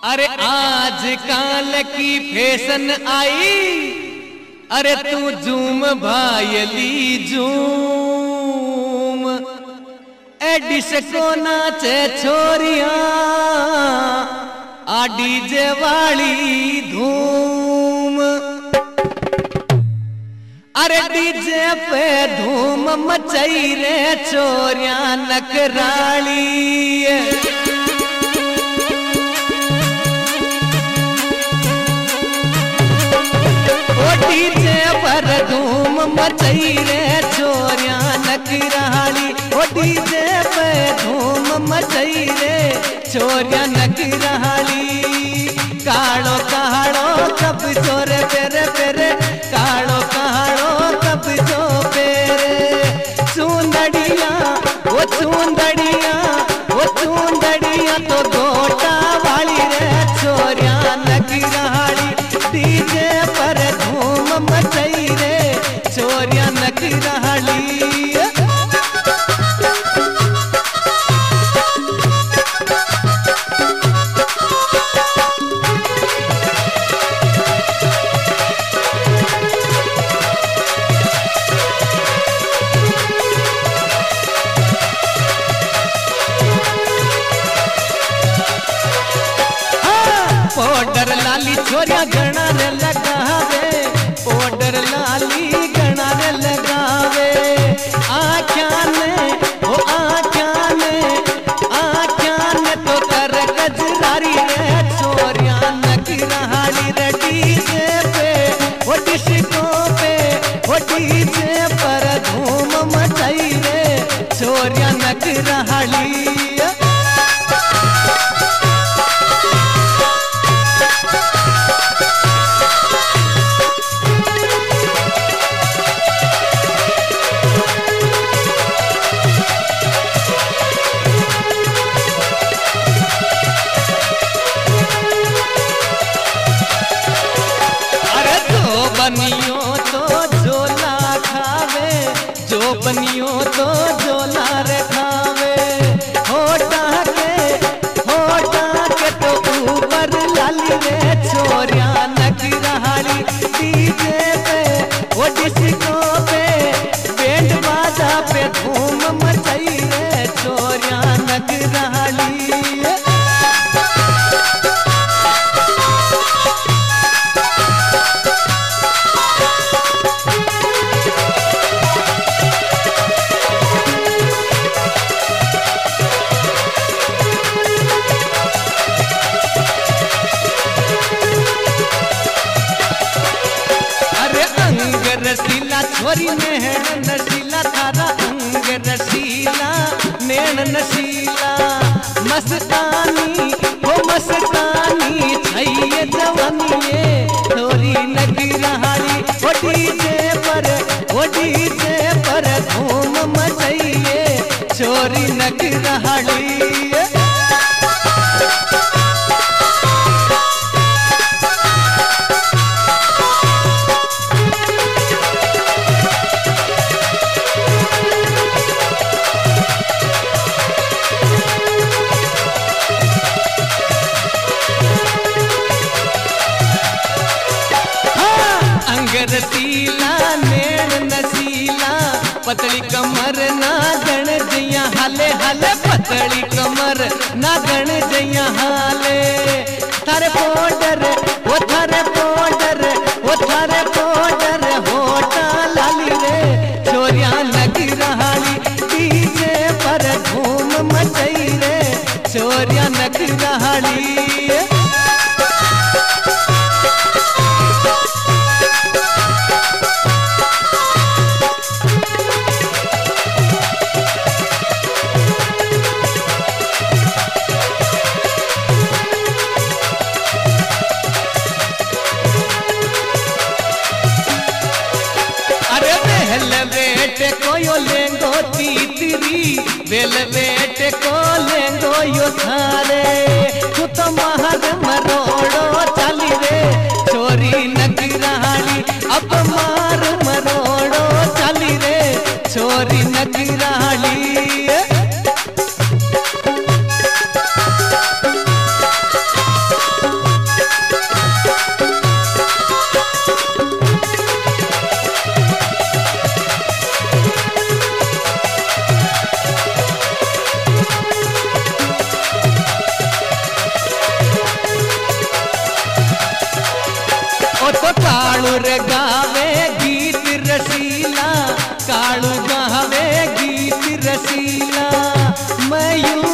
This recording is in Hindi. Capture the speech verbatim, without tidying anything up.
अरे आज काल की फैशन आई, अरे तू झूम भायली झूम, ए डिस्को नाचे छोरिया आ डीजे वाली धूम। अरे डीजे पे धूम मचाई रे छोरिया नकराली, डीजे पर धूम मचाई रे छोरिया नकराली, ओ डीजे पे धूम मचाई रे छोरिया नकराली। कालो कालो कब जोरे पेरे पेरे, कालो कालो कब जो पेरे, चूंदड़िया वो चूंदड़िया वो चूंदड़िया तो गोटा वाली रे छोरिया नकराली। डीजे पर धूम मचाई रे छोरिया नकराली। पाउडर लाली छोरिया गणा रे लगावे, पाउडर लाली गणा रे लगावे, आँखियाँ ने वो आँखियाँ ने आँखियाँ ने तो कर गजरारी रे छोरिया नकराली रे। डीजे पे वो डिस्को पे वो डीजे पर धूम मचाई रे छोरिया नकराली। बनियो तो झोला खावे, जो बनियो तो झोला रे खावे, होटा के होटा के तो ऊपर लाली रे छोरिया नकराली। डीजे पे वो डिस्को पे बैंड बाजा पे धूम मचाई रे छोरिया नकराली। रसीला छोरी नैन नशीला, थारा अंग रसीला नैन नशीला, मस्तानी वो मस्तानी छैये जवानी छोरी नकराली। ओ डीजे पर ओ डीजे पर धूम मचाइए छोरी नकराली। रसीला नैन नसीला, पतली कमर ना गण जइया हाले हाले, पतली कमर ना गण जइया हाले। थारे पाउडर वो थारे पाउडर वो थारे पाउडर होटा लाली रे छोरिया नकराली। डीजे पर धूम मचाई रे छोरिया नकराली। वेलवेट को यो लेंगो तीतरी, वेलवेट को लेंगो यो थारे, तू तो महर मरोड़ो चाली रे छोरी नकराली। अब मार मरोड़ो चाली रे छोरी नकराली। रे गावे गीत रसीला, कालू गावे गीत रसीला। मैं यूं